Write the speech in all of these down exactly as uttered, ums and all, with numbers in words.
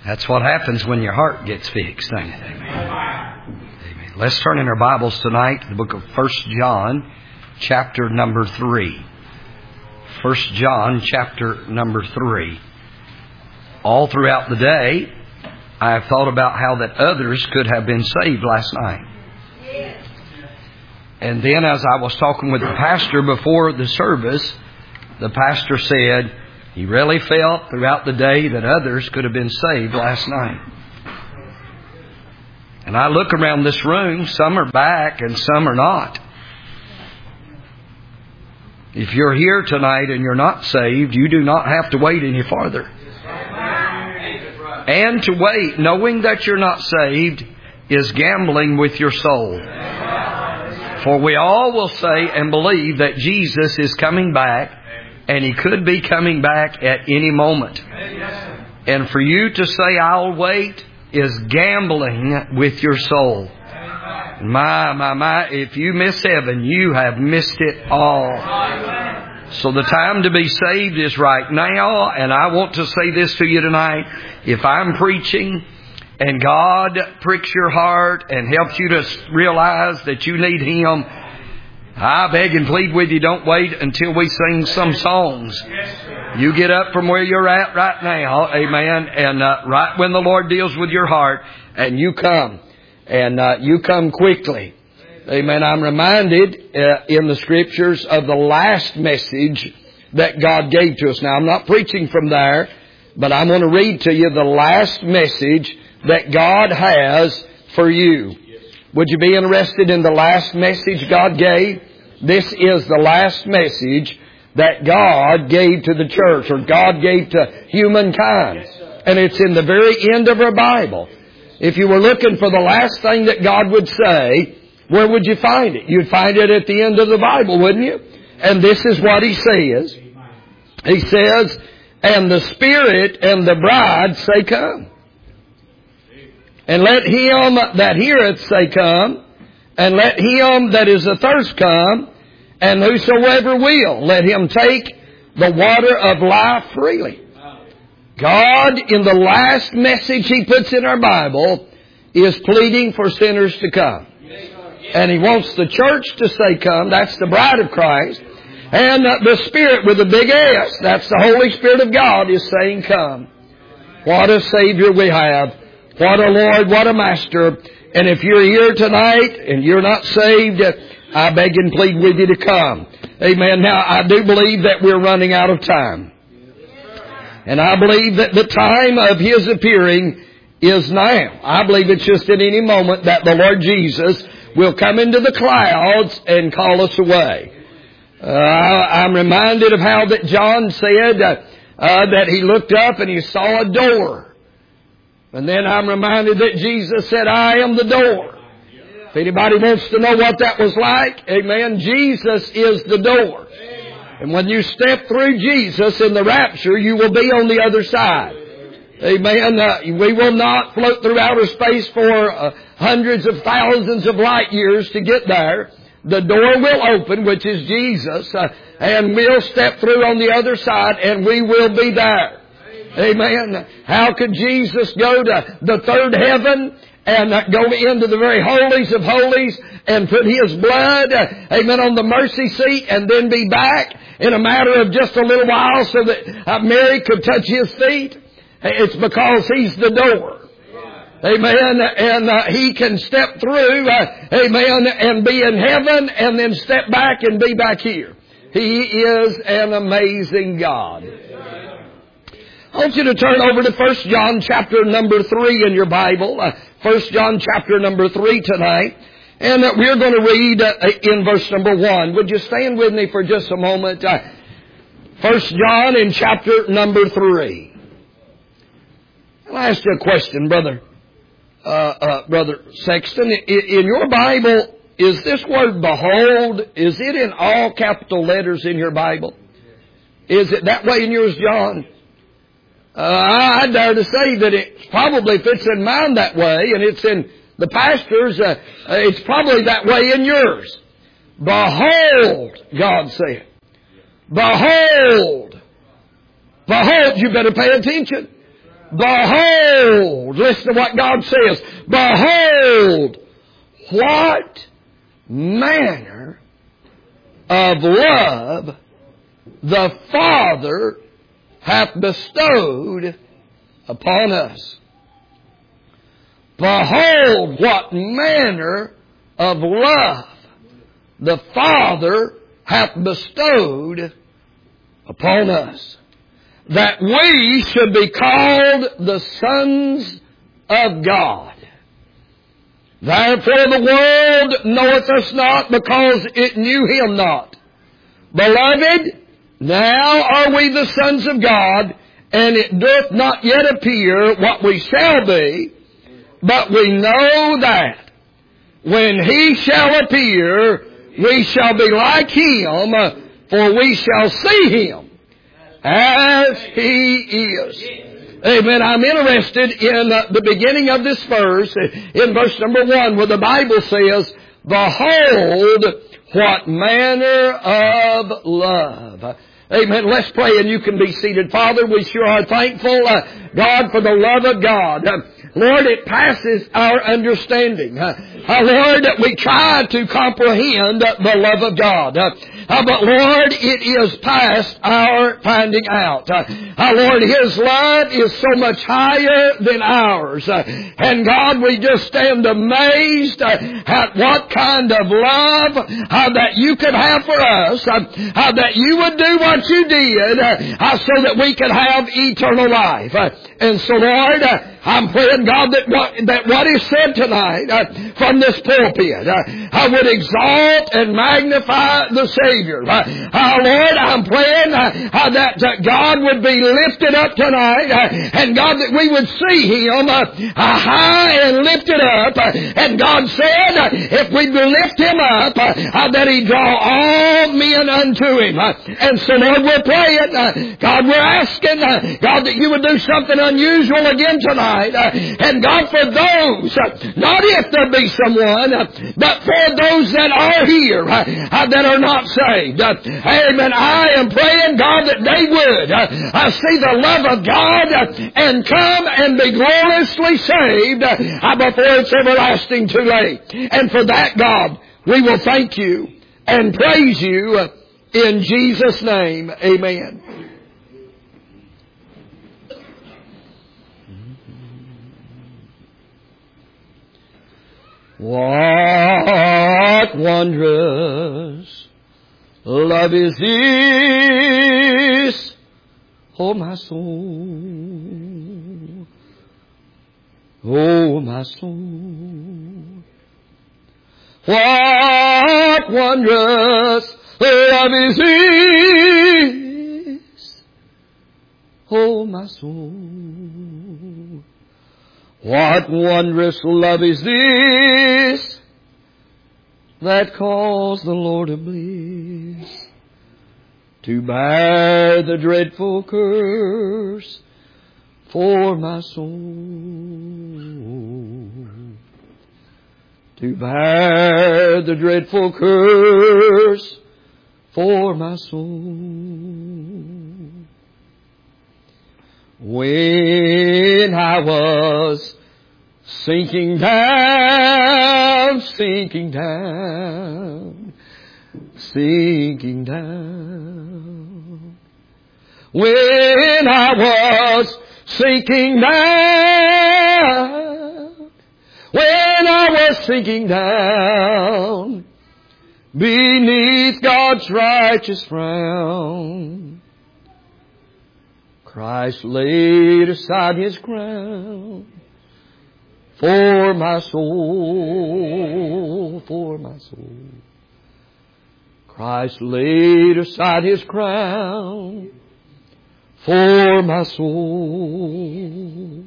That's what happens when your heart gets fixed, ain't it? Amen. Amen. Let's turn in our Bibles tonight to the book of First John, chapter number three. First John, chapter number three. All throughout the day, I have thought about how that others could have been saved last night. And then as I was talking with the pastor before the service, the pastor said he really felt throughout the day that others could have been saved last night. And I look around this room, some are back and some are not. If you're here tonight and you're not saved, you do not have to wait any farther. And to wait, knowing that you're not saved, is gambling with your soul. For we all will say and believe that Jesus is coming back, and He could be coming back at any moment. And for you to say, I'll wait, is gambling with your soul. My, my, my, if you miss heaven, you have missed it all. So the time to be saved is right now. And I want to say this to you tonight. If I'm preaching and God pricks your heart and helps you to realize that you need Him, I beg and plead with you, don't wait until we sing some songs. You get up from where you're at right now, amen, and uh, right when the Lord deals with your heart, and you come, and uh, you come quickly. Amen. I'm reminded uh, in the Scriptures of the last message that God gave to us. Now, I'm not preaching from there, but I'm going to read to you the last message that God has for you. Would you be interested in the last message God gave? This is the last message that God gave to the church, or God gave to humankind. And it's in the very end of our Bible. If you were looking for the last thing that God would say, where would you find it? You'd find it at the end of the Bible, wouldn't you? And this is what He says. He says, and the Spirit and the bride say, come. And let him that heareth say, come. And let him that is athirst come. And whosoever will, let him take the water of life freely. God, in the last message He puts in our Bible, is pleading for sinners to come. And He wants the church to say, come. That's the bride of Christ. And the Spirit with a big S, that's the Holy Spirit of God, is saying, come. What a Savior we have. What a Lord, what a Master. And if you're here tonight and you're not saved, I beg and plead with you to come. Amen. Now, I do believe that we're running out of time. And I believe that the time of His appearing is now. I believe it's just at any moment that the Lord Jesus will come into the clouds and call us away. Uh, I'm reminded of how that John said uh, uh, that he looked up and he saw a door. And then I'm reminded that Jesus said, I am the door. If anybody wants to know what that was like, amen, Jesus is the door. And when you step through Jesus in the rapture, you will be on the other side. Amen. Uh, we will not float through outer space for uh, hundreds of thousands of light years to get there. The door will open, which is Jesus, uh, and we'll step through on the other side, and we will be there. Amen. How could Jesus go to the third heaven and go into the very holies of holies and put His blood, amen, on the mercy seat and then be back in a matter of just a little while so that uh, Mary could touch His feet? It's because He's the door. Amen. And uh, He can step through, uh, amen, and be in heaven and then step back and be back here. He is an amazing God. I want you to turn over to First John chapter number three in your Bible. Uh, First John chapter number three tonight. And uh, we're going to read uh, in verse number one. Would you stand with me for just a moment? Uh, First John in chapter number three. I'll ask you a question, brother. Uh, uh, brother Sexton. In, in your Bible, is this word behold, is it in all capital letters in your Bible? Is it that way in yours, John? Uh, I dare to say that it probably fits in mine that way, and it's in the pastor's, uh, uh, it's probably that way in yours. Behold, God said. Behold. Behold, you better pay attention. Behold, listen to what God says. Behold, what manner of love the Father hath bestowed upon us. Behold, what manner of love the Father hath bestowed upon us, that we should be called the sons of God. Therefore the world knoweth us not, because it knew Him not. Beloved, now are we the sons of God, and it doth not yet appear what we shall be, but we know that when He shall appear, we shall be like Him, for we shall see Him as He is. Amen. I'm interested in uh, the beginning of this verse, in verse number one, where the Bible says, behold, what manner of love. Amen. Let's pray and you can be seated. Father, we sure are thankful, uh, God, for the love of God. Uh, Lord, it passes our understanding. Uh, uh, Lord, we try to comprehend uh, the love of God. Uh, uh, but Lord, it is past our finding out. Uh, uh, Lord, His love is so much higher than ours. Uh, and God, we just stand amazed uh, at what kind of love uh, that you could have for us, uh, uh, that you would do what you did uh, so that we could have eternal life. Uh, and so, Lord, uh, I'm praying, God, that what, that what is said tonight uh, from this pulpit, uh, I would exalt and magnify the Savior. Uh, uh, Lord, I'm praying uh, uh, that uh, God would be lifted up tonight, uh, and God, that we would see Him uh, uh, high and lifted up. Uh, and God said, uh, if we lift Him up, uh, uh, that He'd draw all men unto Him. Uh, and so, Lord, we're praying, uh, God, we're asking, uh, God, that you would do something unusual again tonight. Uh, and God, for those, uh, not if there be someone, uh, but for those that are here, uh, uh, that are not saved. Uh, amen. I am praying, God, that they would uh, uh, see the love of God uh, and come and be gloriously saved uh, before it's everlasting too late. And for that, God, we will thank you and praise you uh, in Jesus' name. Amen. What wondrous love is this, oh my soul, oh my soul. What wondrous love is this, oh my soul. What wondrous love is this that caused the Lord of bliss to bear the dreadful curse for my soul? To bear the dreadful curse for my soul. When I was sinking down, sinking down, sinking down. When I was sinking down, when I was sinking down, beneath God's righteous frown, Christ laid aside His crown for my soul, for my soul. Christ laid aside His crown for my soul.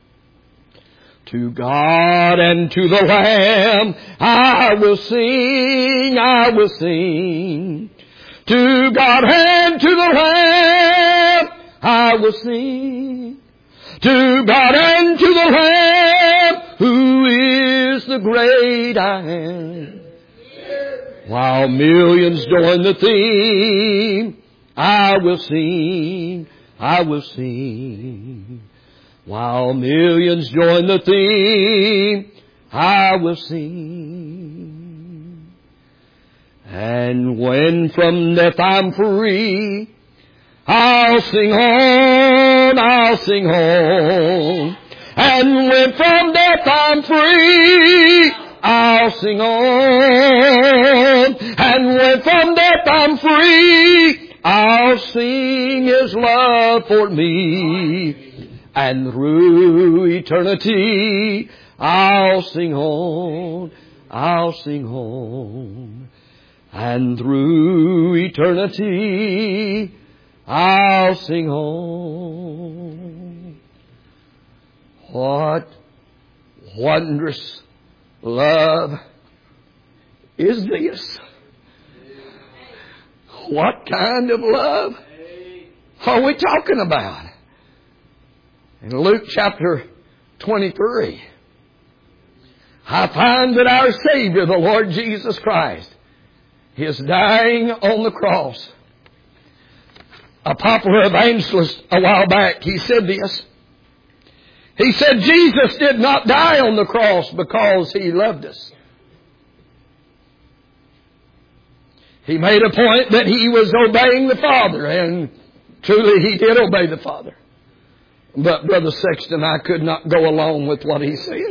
To God and to the Lamb I will sing, I will sing. To God and to the Lamb I will sing. To God and to the Lamb, who is the great I am. While millions join the theme, I will sing, I will sing. While millions join the theme, I will sing. And when from death I'm free, I'll sing on, I'll sing on. And when from death I'm free, I'll sing on. And when from death I'm free, I'll sing His love for me. And through eternity, I'll sing on, I'll sing on. And through eternity, I'll sing on. What wondrous love is this? What kind of love are we talking about? In Luke chapter twenty-three, I find that our Savior, the Lord Jesus Christ, is dying on the cross. A popular evangelist a while back, he said this. He said, Jesus did not die on the cross because He loved us. He made a point that He was obeying the Father, and truly He did obey the Father. But Brother Sexton, I could not go along with what he said.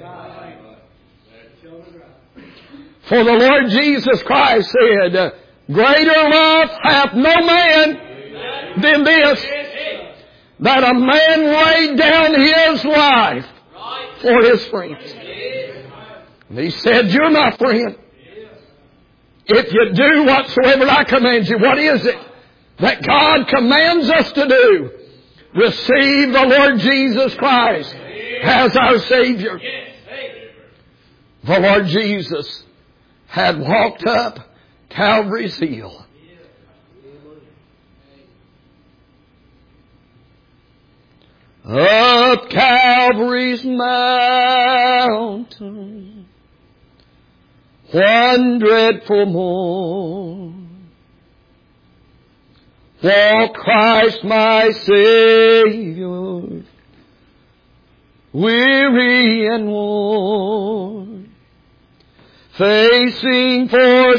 For the Lord Jesus Christ said, greater love hath no man than this, that a man laid down his life for his friends. And He said, you're my friend. If you do whatsoever I command you, what is it that God commands us to do? Receive the Lord Jesus Christ as our Savior. The Lord Jesus had walked up Calvary's hill. Up Calvary's mountain, one dreadful morn, for Christ my Savior, weary and worn, facing for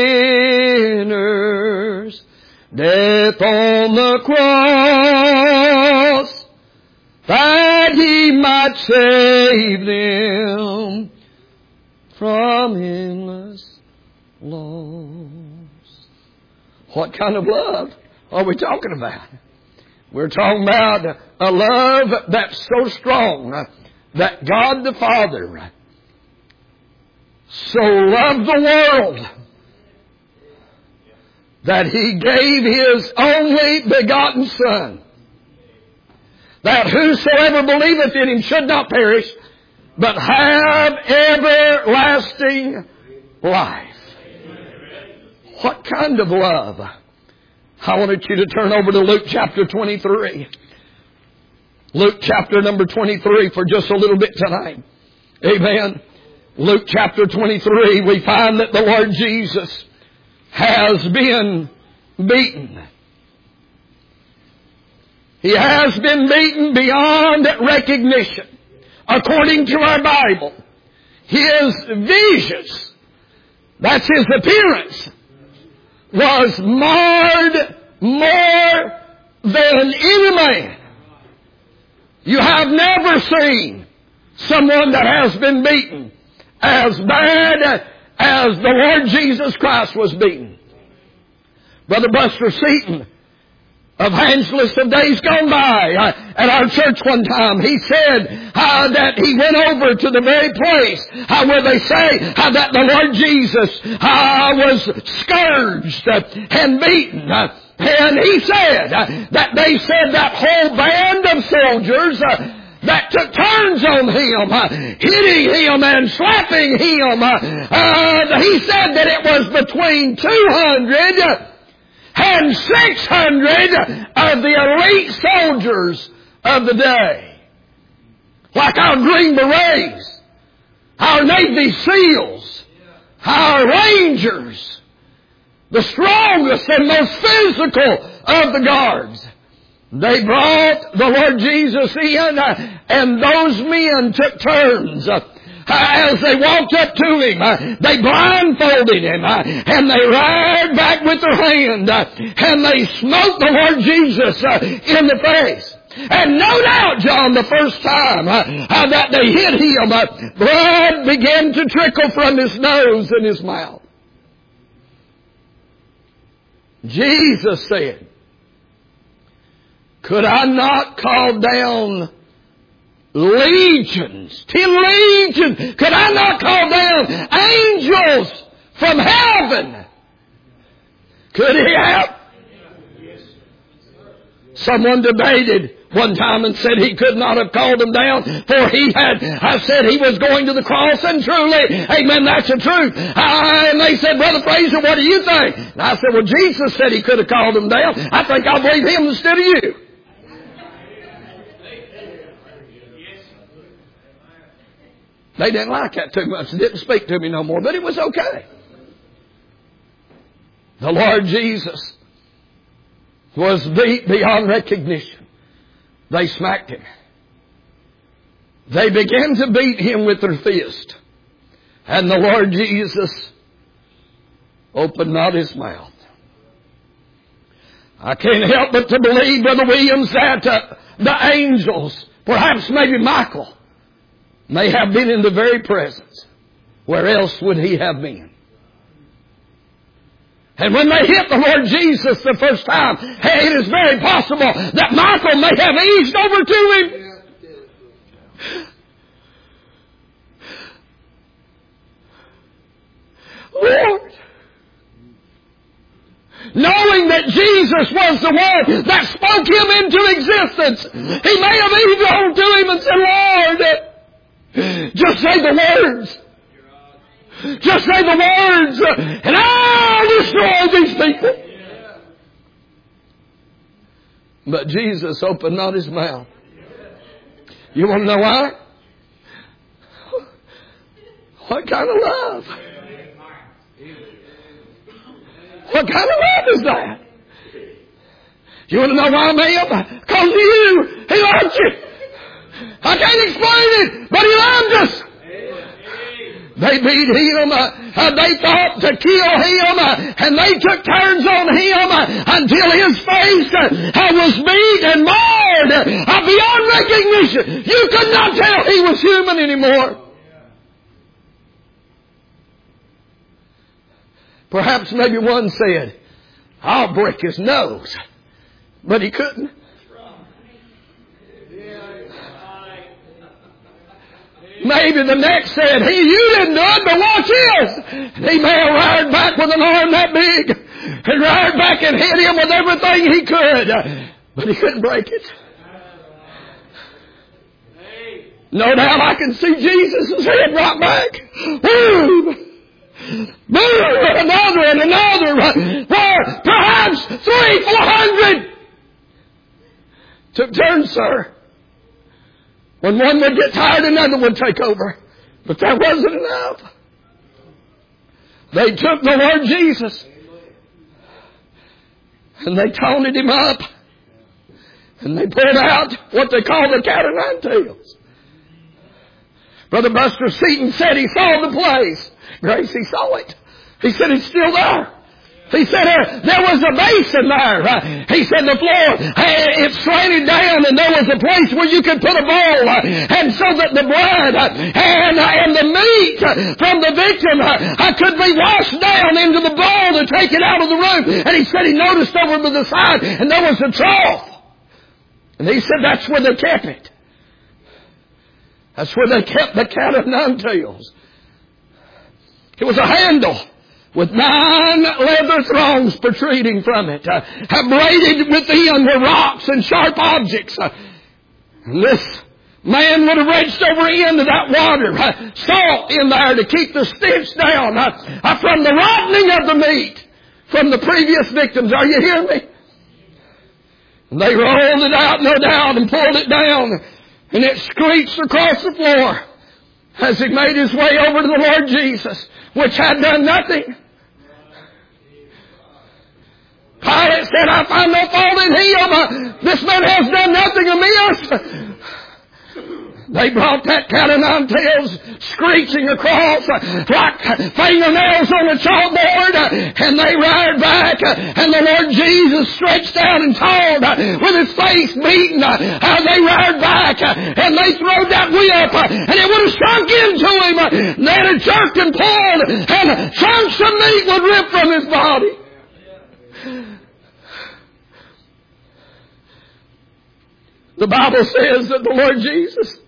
sinners death on the cross, that He might save them from endless loss. What kind of love are we talking about? We're talking about a love that's so strong that God the Father so loved the world that He gave His only begotten Son, that whosoever believeth in Him should not perish, but have everlasting life. What kind of love? I wanted you to turn over to Luke chapter twenty-three. Luke chapter number twenty-three for just a little bit tonight. Amen. Luke chapter twenty-three, we find that the Lord Jesus has been beaten. He has been beaten beyond recognition. According to our Bible, His visage, that's His appearance, was marred more than any man. You have never seen someone that has been beaten as bad as the Lord Jesus Christ was beaten. Brother Buster Seaton, evangelist of days gone by, uh, at our church one time, he said uh, that he went over to the very place uh, where they say uh, that the Lord Jesus uh, was scourged uh, and beaten. Uh, and he said uh, that they said that whole band of soldiers uh, that took turns on Him, uh, hitting Him and slapping Him. Uh, uh, he said that it was between two hundred and six hundred of the elite soldiers of the day. Like our Green Berets, our Navy SEALs, our Rangers, the strongest and most physical of the guards. They brought the Lord Jesus in, uh, and those men took turns. Uh, As they walked up to Him, uh, they blindfolded Him, uh, and they reared back with their hand, uh, and they smote the Lord Jesus uh, in the face. And no doubt, John, the first time uh, uh, that they hit Him, uh, blood began to trickle from His nose and His mouth. Jesus said, could I not call down legions, ten legions, could I not call down angels from heaven? Could He have? Someone debated one time and said he could not have called them down, for he had, I said he was going to the cross, and truly, amen, that's the truth. I, and they said, Brother Fraser, what do you think? And I said, well, Jesus said He could have called them down. I think I'll believe Him instead of you. They didn't like that too much. They didn't speak to me no more, but it was okay. The Lord Jesus was beat beyond recognition. They smacked Him. They began to beat Him with their fist. And the Lord Jesus opened not His mouth. I can't help but to believe, Brother Williams, that uh, the angels, perhaps maybe Michael, may have been in the very presence. Where else would he have been? And when they hit the Lord Jesus the first time, hey, it is very possible that Michael may have eased over to Him. Lord, knowing that Jesus was the one that spoke Him into existence, He may have eased over to Him and said, Lord, just say the words. Just say the words, and I'll destroy these people. But Jesus opened not His mouth. You want to know why? What kind of love? What kind of love is that? You want to know why, ma'am? Because of you. He loved you. I can't explain it, but He loved us. They beat Him. Uh, uh, they thought to kill Him, uh, and they took turns on Him uh, until His face uh, was beat and marred uh, beyond recognition. You could not tell He was human anymore. Perhaps maybe one said, I'll break His nose. But He couldn't. Maybe the next said, he, you didn't do it, but watch His. And he may have reared back with an arm that big, and reared back and hit Him with everything he could. But he couldn't break it. No doubt I can see Jesus' head right back. Boom! Boom! Another and another. Where perhaps three, four hundred took turns, sir. When one would get tired, another would take over. But that wasn't enough. They took the Lord Jesus and they taunted Him up. And they pulled out what they call the cat o' nine tails. Brother Buster Seaton said he saw the place. Grace, he saw it. He said it's still there. He said uh, there was a basin there. Uh, he said the floor, uh, it slanted down, and there was a place where you could put a bowl. Uh, and so that the blood uh, and, uh, and the meat uh, from the victim uh, uh, could be washed down into the bowl to take it out of the room. And he said he noticed over to the side, and there was a trough. And he said that's where they kept it. That's where they kept the cat of nine tails. It was a handle with nine leather thongs protruding from it, uh, braided within were rocks and sharp objects. Uh, and this man would have reached over into that water, uh, salt in there to keep the stench down uh, uh, from the rotting of the meat from the previous victims. Are you hearing me? And they rolled it out, no doubt, and pulled it down, and it screeched across the floor as he made his way over to the Lord Jesus, which had done nothing. Pilate said, I find no fault in him. This man has done nothing amiss. They brought that cat of nine tails screeching across like fingernails on a chalkboard, and they reared back, and the Lord Jesus stretched out and told with his face beaten. They reared back, and they throwed that whip, and it would have sunk into him. They'd have jerked and pulled, and chunks of meat would rip from his body. The Bible says that the Lord Jesus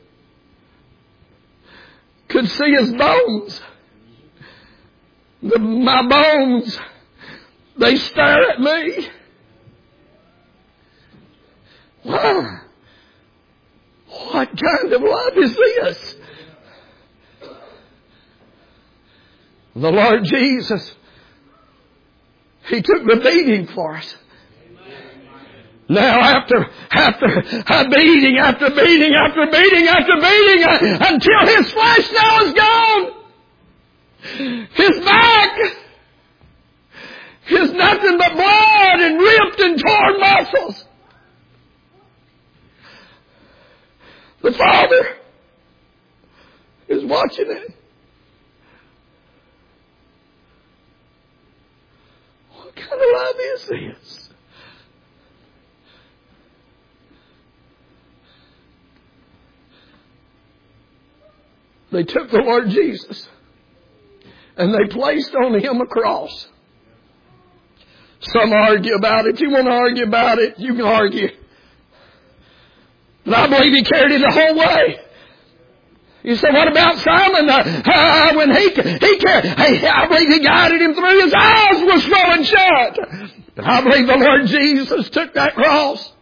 could see his bones. The, my bones, they stare at me. Wow. What kind of love is this? The Lord Jesus, he took the beating for us. Now after, after uh, beating, after beating, after beating, after beating, uh, until his flesh now is gone. His back is nothing but blood and ripped and torn muscles. The Father is watching it. What kind of love is this? They took the Lord Jesus and they placed on him a cross. Some argue about it. If you want to argue about it, you can argue. But I believe he carried it the whole way. You say, what about Simon? Uh, uh, when he, he carried, hey, I believe he guided him through. His eyes were swollen shut. But I believe the Lord Jesus took that cross.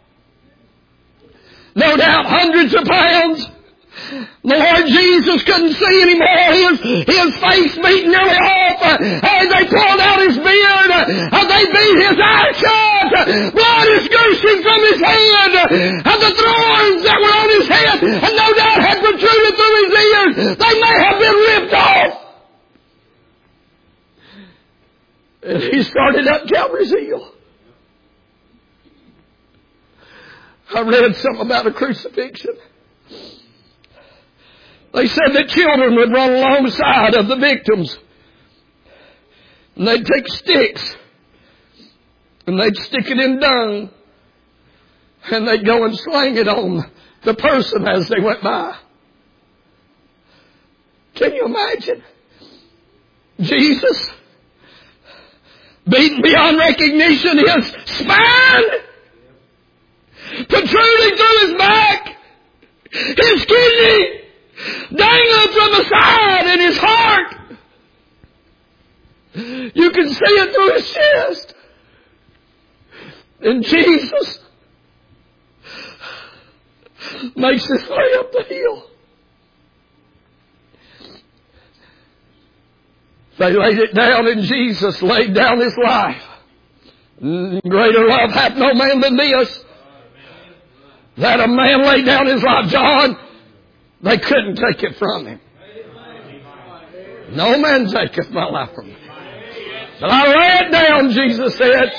No doubt hundreds of pounds. The Lord Jesus couldn't see anymore. His, his face beat nearly off. Uh, they pulled out his beard. Uh, they beat his eyes shut. Uh, blood is gushing from his head. Uh, and the thorns that were on his head and no doubt had protruded through his ears, they may have been ripped off. And he started up Calvary's Hill. I read something about a crucifixion. They said that children would run alongside of the victims. And they'd take sticks. And they'd stick it in dung. And they'd go and sling it on the person as they went by. Can you imagine? Jesus, beaten beyond recognition, his spine protruding through his back, his kidney dangling from the side, and his heart, you can see it through his chest. And Jesus makes his way up the hill. They laid it down, and Jesus laid down his life. Greater love hath no man than this, that a man laid down his life. John, they couldn't take it from him. No man taketh my life from me. But I lay it down, Jesus said.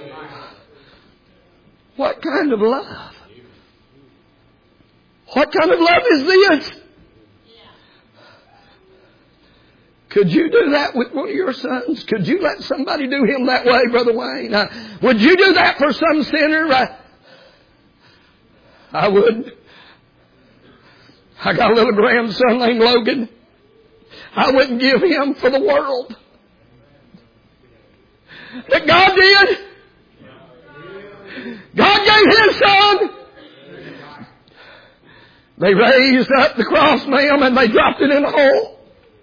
What kind of love? What kind of love is this? Could you do that with one of your sons? Could you let somebody do him that way, Brother Wayne? Uh, would you do that for some sinner? Uh, I would. I got a little grandson named Logan. I wouldn't give him for the world. That God did. God gave his son. They raised up the cross, ma'am, and they dropped it in a hole.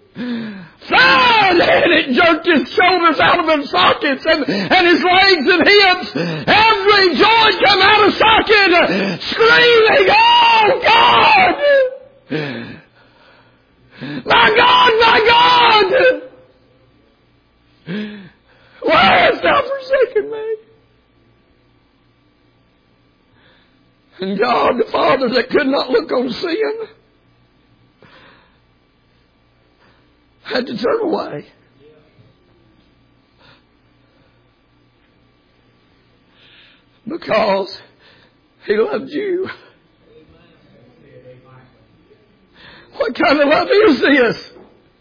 Fine! And it jerked his shoulders out of them sockets and, and his legs and hips. Every joint come out of socket, screaming, "Oh, God! My God, my God! Why hast thou forsaken me?" And God, the Father that could not look on sin, had to turn away. Because He loved you. What kind of love is this?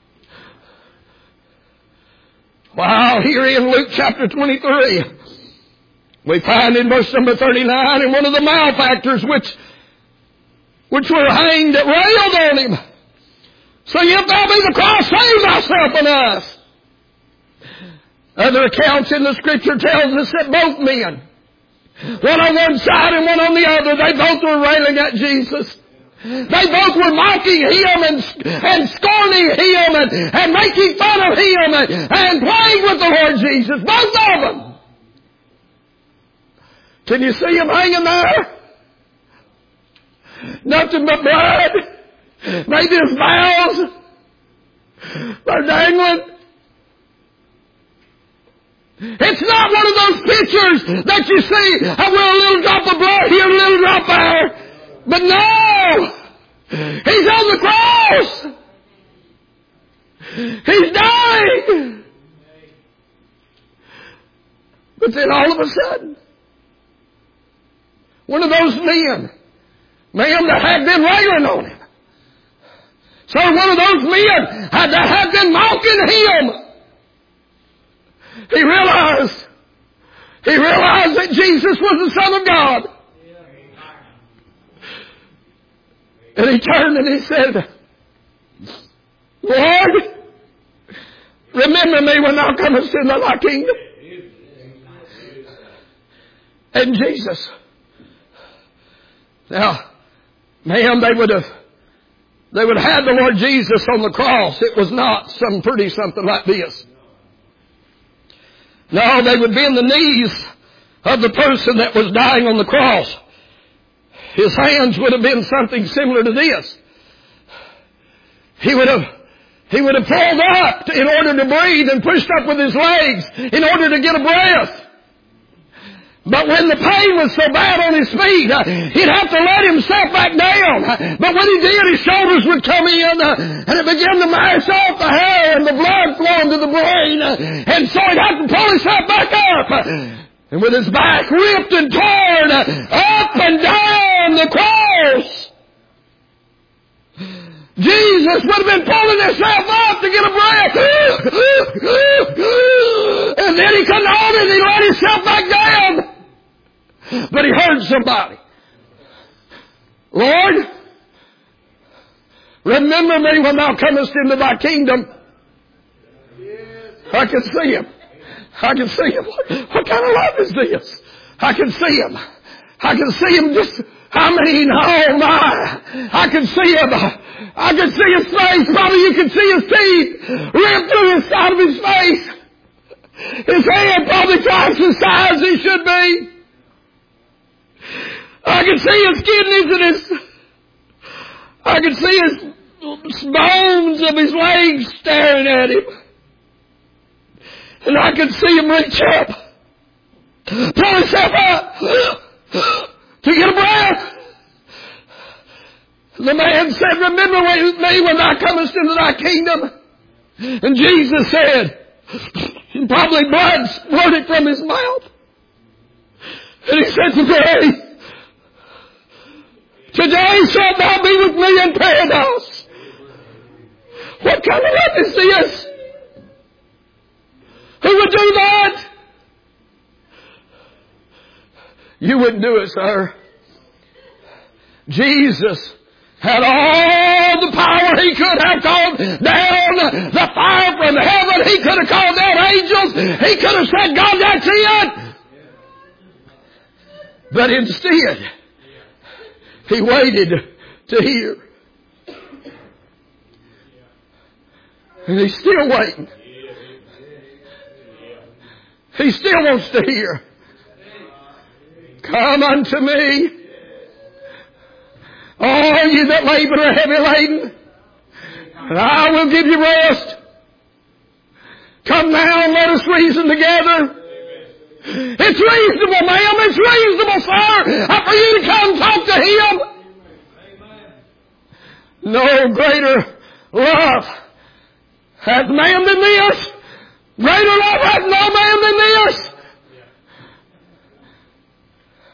Wow, here in Luke chapter twenty-three, we find in verse number thirty-nine, and one of the malefactors which, which were hanged that railed on Him, saying, if thou be the Christ, save thyself and us. Other accounts in the Scripture tells us that both men, one on one side and one on the other, they both were railing at Jesus. They both were mocking Him and, and scorning Him and, and making fun of Him and, and playing with the Lord Jesus. Both of them. Can you see Him hanging there? Nothing but blood. Maybe His bowels. They're dangling. It's not one of those pictures that you see, I will a little drop of blood here, a little drop there. But no! He's on the cross! He's dying! But then all of a sudden, one of those men, men that had been railing on Him, so one of those men had, that had been mocking Him, he realized, he realized that Jesus was the Son of God. And he turned and he said, Lord, remember me when thou comest into thy kingdom. And Jesus, now, ma'am, they would have, they would have had the Lord Jesus on the cross. It was not some pretty something like this. No, they would be in the knees of the person that was dying on the cross. His hands would have been something similar to this. He would have, he would have pulled up in order to breathe and pushed up with his legs in order to get a breath. But when the pain was so bad on his feet, uh, he'd have to let himself back down. But when he did, his shoulders would come in, uh, and it began to mash off the hair and the blood flowing to the brain. Uh, and so he'd have to pull himself back up. Uh, and with his back ripped and torn, uh, up and down the cross, Jesus would have been pulling himself up to get a breath. And then he couldn't hold it and he let himself back down. But he heard somebody. Lord, remember me when thou comest into thy kingdom. I can see him. I can see him. What kind of love is this? I can see him. I can see him just, I mean, oh my. I can see him. I can see his face. Probably you can see his teeth ripped through the side of his face. His head probably twice the size he should be. I can see his kidneys and his, I can see his bones of his legs staring at him. And I can see him reach up, pull himself up to get a breath. The man said, remember me when thou comest into thy kingdom. And Jesus said, and probably blood squirted from his mouth. And he said, today, today shalt thou be with me in paradise. What kind of love is this? Who would do that? You wouldn't do it, sir. Jesus had all the power. He could have called down the fire from heaven. He could have called down angels. He could have said, God, that's it. But instead, he waited to hear. And he's still waiting. He still wants to hear. Come unto me, all you that labor are heavy laden, and I will give you rest. Come now and let us reason together. It's reasonable, ma'am. It's reasonable, sir, for you to come talk to Him. No greater love hath man than this. Greater love hath no man than this.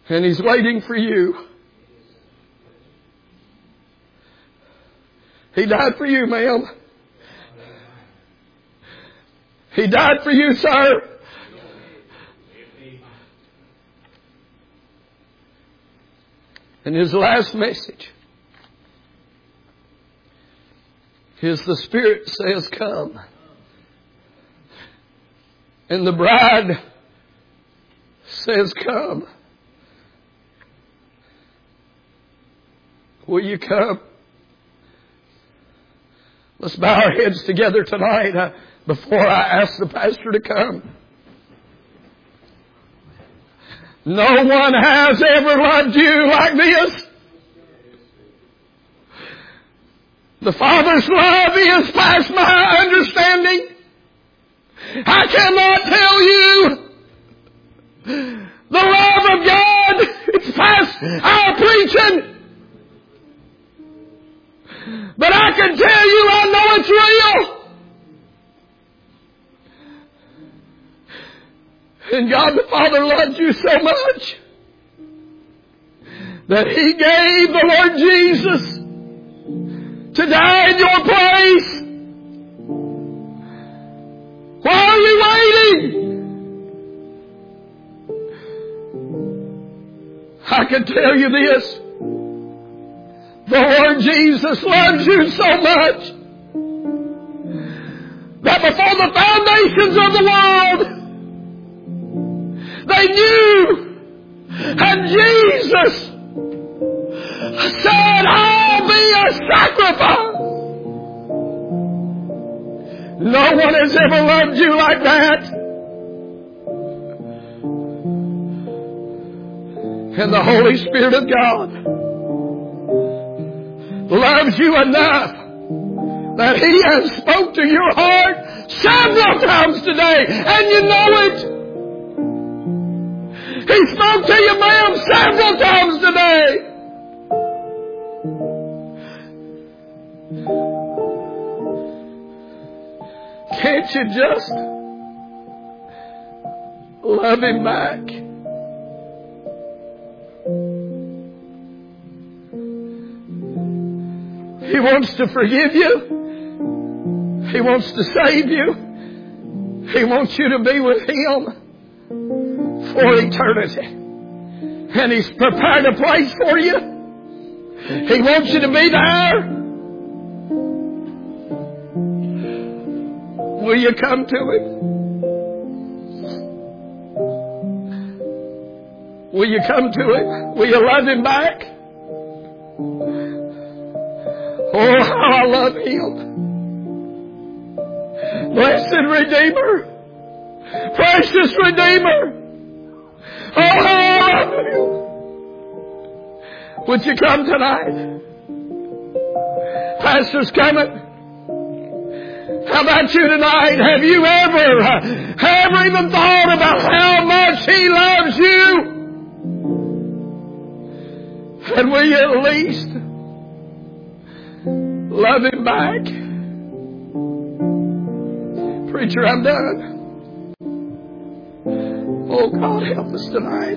And He's waiting for you. He died for you, ma'am. He died for you, sir. And His last message is the Spirit says, come. And the bride says, come. Will you come? Let's bow our heads together tonight uh, before I ask the pastor to come. No one has ever loved you like this. The Father's love is past my understanding. I cannot tell you the love of God. It's past our preaching. But I can tell you I know it's real. And God the Father loved you so much that He gave the Lord Jesus to die in your place. Why are you waiting? I can tell you this. The Lord Jesus loves you so much that before the foundations of the world, they knew, and Jesus said, I'll be a sacrifice. No one has ever loved you like that. And the Holy Spirit of God loves you enough that He has spoke to your heart several times today, and you know it. He spoke to you, ma'am, several times today. Can't you just love Him back? He wants to forgive you. He wants to save you. He wants you to be with Him for eternity. And He's prepared a place for you. He wants you to be there. Will you come to Him? Will you come to Him? Will you love Him back? Oh, how I love Him. Blessed Redeemer. Precious Redeemer. Oh, how I love Him. Would you come tonight? Pastor's coming. How about you tonight? Have you ever, uh, ever even thought about how much He loves you? And will you at least love Him back? Preacher, I'm done. Oh, God, help us tonight.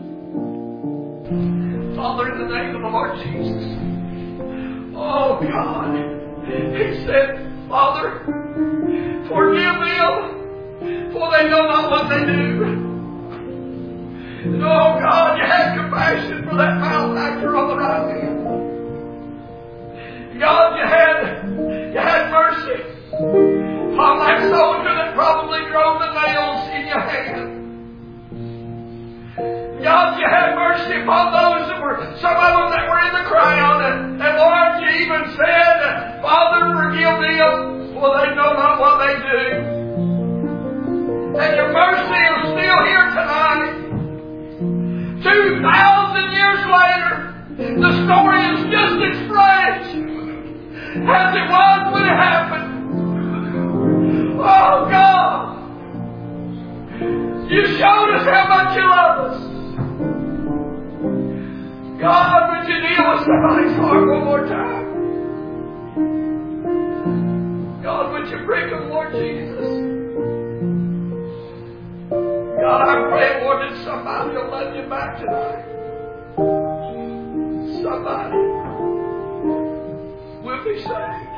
Father, in the name of the Lord Jesus. Oh, God. He said, Father, forgive them, for they know not what they do. And oh, God, you had compassion for that malefactor on the right hand. God, you had, you had mercy on that soldier that probably drove the nails in your hand. God, you had mercy upon those that were, some of them that were in the crowd. And, and Lord, you even said, Father, forgive them, for they know not what they do. And your mercy is still here tonight. Two thousand years later, the story is just as fresh as it was when it happened. Oh, God. You showed us how much you love us. God, would you deal with somebody's heart one more time? God, would you break them, Lord Jesus? God, I pray, Lord, that somebody will love you back tonight. saved.